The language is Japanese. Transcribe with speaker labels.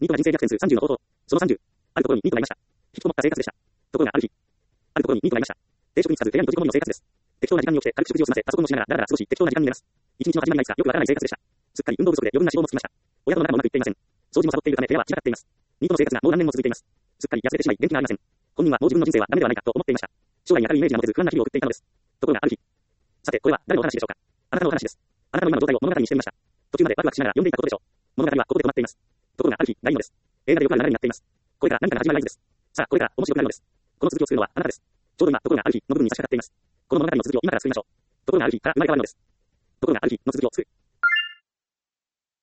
Speaker 1: ニートが人生逆転数30の方法。その30。あるところにニートがいました。引きこもった生活でした。ところがある日。あるところにニートがいました。定職に就かず部屋に閉じこもりの生活です。適当な時間に起きて軽く食事を済ませ、パソコンをしながらだらだら過ごし、適当な時間に寝ます。一日の始まりがいつかよくわからない生活でした。すっかり運動不足で余分な脂肪もつきました。親との仲もうまくいっていません。掃除もサボっているため部屋は散らかっています。ニートの生活がもう何年も続いています。すっかり痩せてしまい元気がありません。本人はもう自分の人生はダメではないかと思っていました。将来に明るいイメージが持てず不安な日々を送っていたのです。ところがある日。さて、これは誰のお話でしょうか。あなたのお話です。あなたの今の状態を物語にしてみました。途中までワクワクしながら読んでいたことでしょう。物語はここで止まっています。ところがある日、ないのです。映画でよくある流れになっています。これから何かが始まる合図です。さあ、これから面白くなるのです。この続きを作るのはあなたです。ちょうど今、ところがある日の部分に差し掛かっています。この物語の続きを今から作りましょう。ところがある日から生まれ変わるのです。ところがある日の続きを作る。